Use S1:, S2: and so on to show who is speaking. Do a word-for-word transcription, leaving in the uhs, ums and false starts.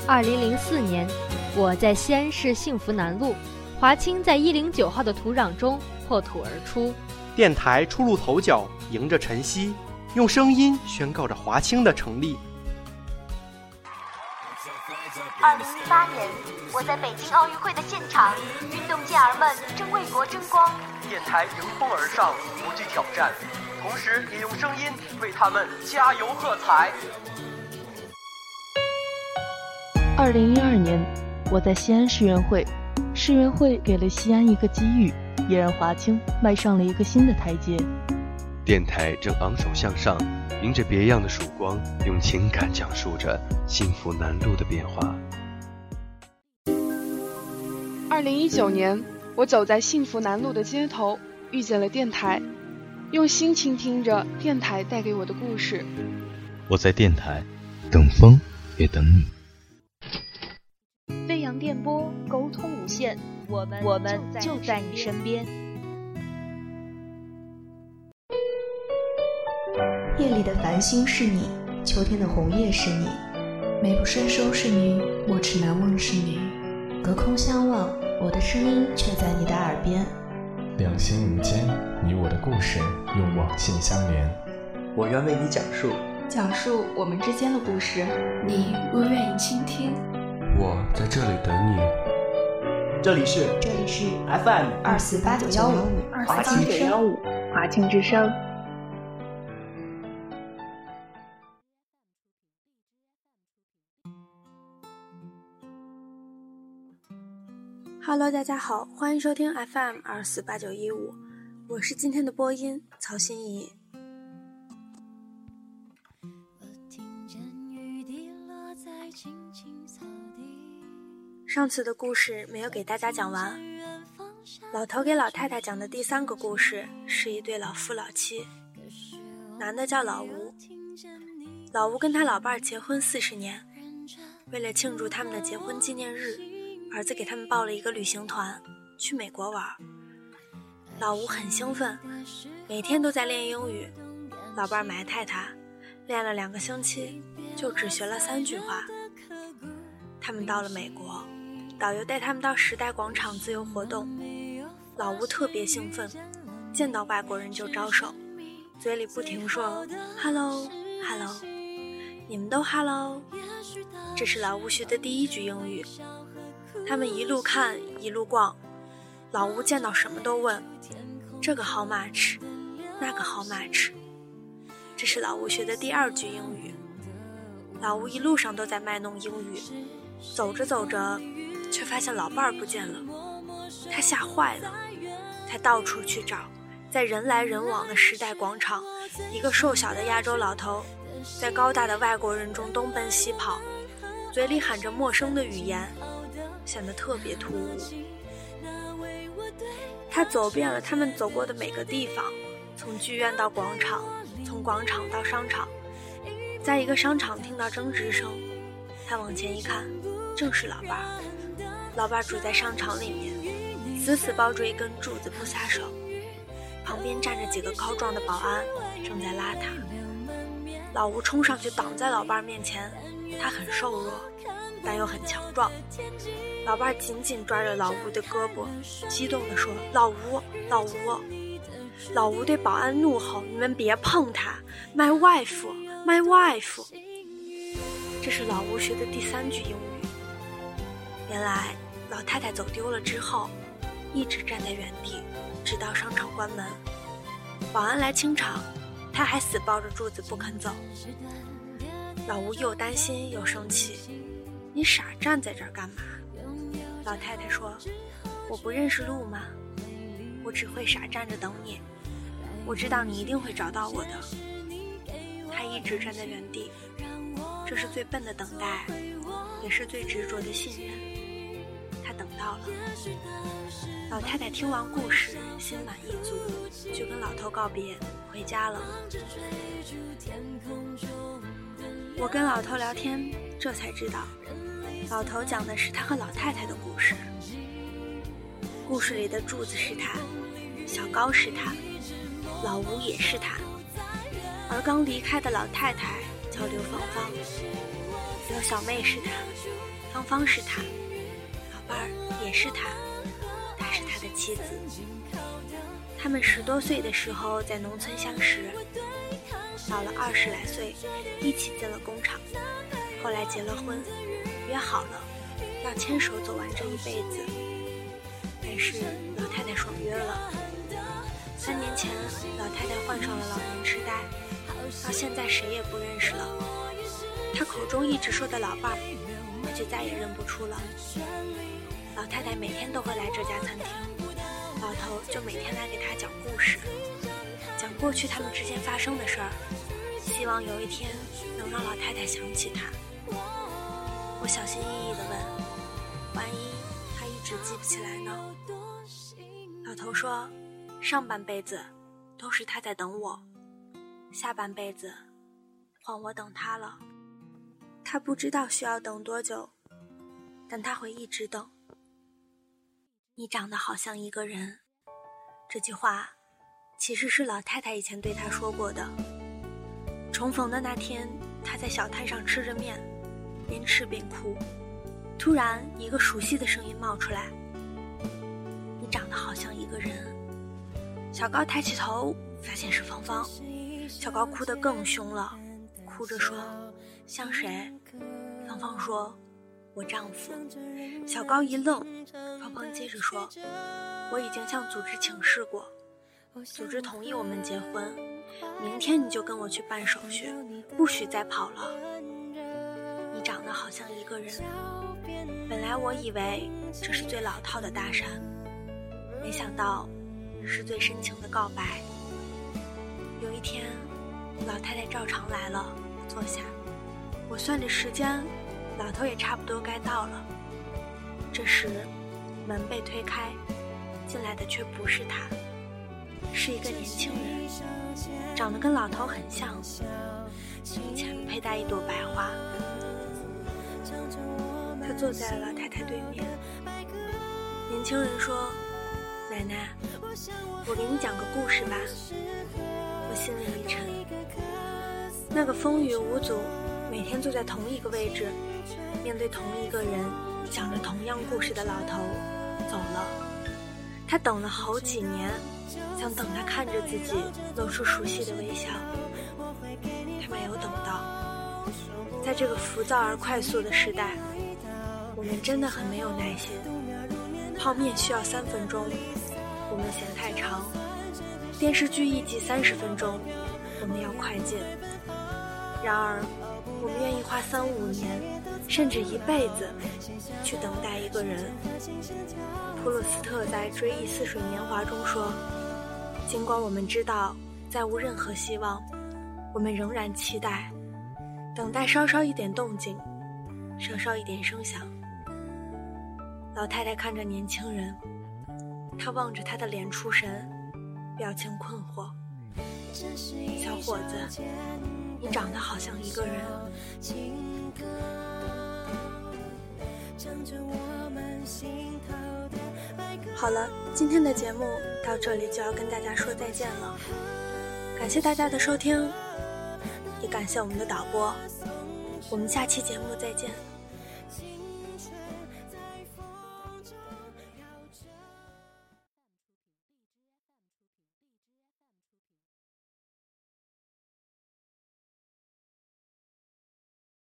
S1: 二零零四年，我在西安市幸福南路，华清在一零九号的土壤中破土而出。
S2: 电台初露头角，迎着晨曦，用声音宣告着华清的成立。
S3: 二零一八年，我在北京奥运会的现场，运动健儿们正为国争光。
S4: 电台迎风而上，不惧挑战，同时也用声音为他们加油喝彩。
S5: 二零一二年，我在西安世运会，世运会给了西安一个机遇，也让华清迈上了一个新的台阶。
S6: 电台正昂首向上，迎着别样的曙光，用情感讲述着幸福南路的变化。
S7: 二零一九年，我走在幸福南路的街头，遇见了电台，用心倾听着电台带给我的故事。
S8: 我在电台等风也等你。
S9: 飞扬电波，沟通无限，我们我们就在你身边。
S10: 夜里的繁星是你，秋天的红叶是你，美不胜收是你，莫齿难忘是你。隔空相望，我的声音却在你的耳边。
S11: 两心无间，你我的故事用网线相连。
S4: 我愿为你讲述，
S12: 讲述我们之间的故事，
S10: 你若愿意倾听。
S11: 我在这里等你。
S4: 这里是
S10: 这里是
S4: F M
S10: 二四八九幺五
S7: 华清九幺五华清之声。
S13: Hello， 大家好，欢迎收听 F M 二四八九一五，我是今天的播音曹心怡。上次的故事没有给大家讲完，老头给老太太讲的第三个故事是一对老夫老妻，男的叫老吴，老吴跟他老伴儿结婚四十年，为了庆祝他们的结婚纪念日，儿子给他们报了一个旅行团去美国玩。老吴很兴奋，每天都在练英语，老伴儿埋汰他，练了两个星期就只学了三句话。他们到了美国，导游带他们到时代广场自由活动，老吴特别兴奋，见到外国人就招手，嘴里不停说 Hello Hello， 你们都 Hello， 这是老吴学的第一句英语。他们一路看一路逛，老吴见到什么都问，这个 how much， 那个 how much， 这是老吴学的第二句英语。老吴一路上都在卖弄英语，走着走着却发现老伴儿不见了，他吓坏了，他到处去找，在人来人往的时代广场，一个瘦小的亚洲老头在高大的外国人中东奔西跑，嘴里喊着陌生的语言，显得特别突兀。他走遍了他们走过的每个地方，从剧院到广场，从广场到商场，在一个商场听到争执声，他往前一看，正是老伴儿。老伴儿住在商场里面，死死抱住一根柱子不撒手，旁边站着几个高壮的保安，正在拉他。老吴冲上去挡在老伴儿面前，他很瘦弱，但又很强壮。老伴儿紧紧抓着老吴的胳膊，激动地说：老吴，老吴！老吴对保安怒吼：你们别碰他 My wife My wife。 这是老吴学的第三句英语。原来老太太走丢了之后，一直站在原地，直到商场关门。保安来清场，他还死抱着柱子不肯走。老吴又担心又生气：你傻站在这儿干嘛？老太太说：我不认识路吗？我只会傻站着等你，我知道你一定会找到我的。他一直站在原地，这是最笨的等待，也是最执着的信任。他等到了。老太太听完故事，心满意足，就跟老头告别，回家了。我跟老头聊天，这才知道，老头讲的是他和老太太的故事。故事里的柱子是他，小高是他，老吴也是他，而刚离开的老太太叫刘芳芳。 刘小妹是他，芳芳是他，老伴儿也是他，她是他的妻子。他们十多岁的时候在农村相识，到了二十来岁一起进了工厂，后来结了婚，约好了要牵手走完这一辈子。但是老太太爽约了。三年前老太太患上了老年痴呆，到现在谁也不认识了。她口中一直说的老伴儿，我就再也认不出了。老太太每天都会来这家餐厅，老头就每天来给她讲故事，讲过去他们之间发生的事儿，希望有一天能让老太太想起他。我小心翼翼地问，万一他一直记不起来呢？老头说，上半辈子都是他在等我，下半辈子换我等他了。他不知道需要等多久，但他会一直等。你长得好像一个人，这句话其实是老太太以前对他说过的。重逢的那天，他在小摊上吃着面，边吃边哭，突然一个熟悉的声音冒出来，你长得好像一个人。小高抬起头，发现是芳芳。小高哭得更凶了，哭着说，像谁？芳芳说，我丈夫。小高一愣，芳芳接着说，我已经向组织请示过，组织同意我们结婚，明天你就跟我去办手续，不许再跑了。你长得好像一个人。本来我以为这是最老套的搭讪，没想到是最深情的告白。有一天，老太太照常来了，坐下。我算着时间，老头也差不多该到了。这时，门被推开，进来的却不是他，是一个年轻人，长得跟老头很像，胸前佩戴一朵白花。他坐在了老太太对面。年轻人说，奶奶，我给你讲个故事吧。我心里一沉，那个风雨无阻，每天坐在同一个位置，面对同一个人，讲着同样故事的老头走了。他等了好几年，想等他看着自己露出熟悉的微笑，他没有等到。在这个浮躁而快速的时代，我们真的很没有耐心。泡面需要三分钟，我们嫌太长；电视剧一集三十分钟，我们要快进。然而，我们愿意花三五年，甚至一辈子，去等待一个人。普鲁斯特在《追忆似水年华》中说，尽管我们知道再无任何希望，我们仍然期待，等待稍稍一点动静，稍稍一点声响。老太太看着年轻人，她望着他的脸出神，表情困惑。小伙子，你长得好像一个人。好了，今天的节目到这里就要跟大家说再见了，感谢大家的收听，也感谢我们的导播，我们下期节目再见。